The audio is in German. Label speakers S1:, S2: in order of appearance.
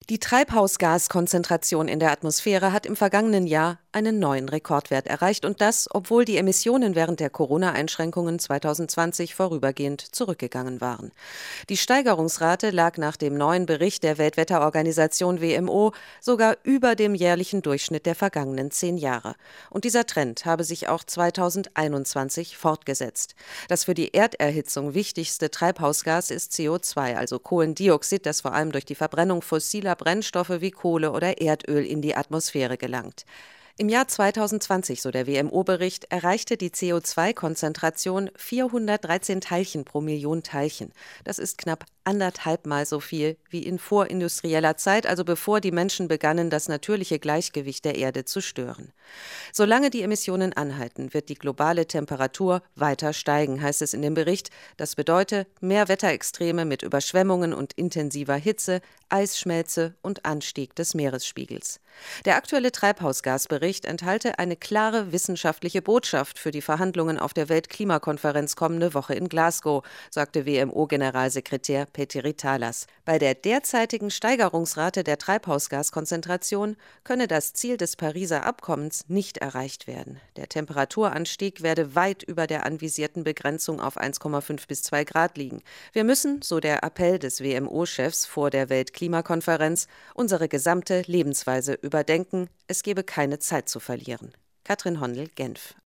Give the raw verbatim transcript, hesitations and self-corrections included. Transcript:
S1: Die Treibhausgaskonzentration in der Atmosphäre hat im vergangenen Jahr einen neuen Rekordwert erreicht und das, obwohl die Emissionen während der Corona-Einschränkungen zwanzig zwanzig vorübergehend zurückgegangen waren. Die Steigerungsrate lag nach dem neuen Bericht der Weltwetterorganisation W M O sogar über dem jährlichen Durchschnitt der vergangenen zehn Jahre. Und dieser Trend habe sich auch zweitausendeinundzwanzig fortgesetzt. Das für die Erderhitzung wichtigste Treibhausgas ist C O zwei, also Kohlendioxid, das vor allem durch die Verbrennung fossiler Brennstoffe wie Kohle oder Erdöl in die Atmosphäre gelangt. Im Jahr zwanzig zwanzig, so der W M O-Bericht, erreichte die C O zwei Konzentration vierhundertdreizehn Teilchen pro Million Teilchen. Das ist knapp anderthalbmal so viel wie in vorindustrieller Zeit, also bevor die Menschen begannen, das natürliche Gleichgewicht der Erde zu stören. Solange die Emissionen anhalten, wird die globale Temperatur weiter steigen, heißt es in dem Bericht. Das bedeutet mehr Wetterextreme mit Überschwemmungen und intensiver Hitze, Eisschmelze und Anstieg des Meeresspiegels. Der aktuelle Treibhausgasbericht enthalte eine klare wissenschaftliche Botschaft für die Verhandlungen auf der Weltklimakonferenz kommende Woche in Glasgow, sagte W M O-Generalsekretär Petteri Talas. Bei der derzeitigen Steigerungsrate der Treibhausgaskonzentration könne das Ziel des Pariser Abkommens nicht erreicht werden. Der Temperaturanstieg werde weit über der anvisierten Begrenzung auf eins Komma fünf bis zwei Grad liegen. Wir müssen, so der Appell des W M O-Chefs vor der Weltklimakonferenz, unsere gesamte Lebensweise überdenken. Es gebe keine Zeit zu verlieren. Katrin Hondel, Genf.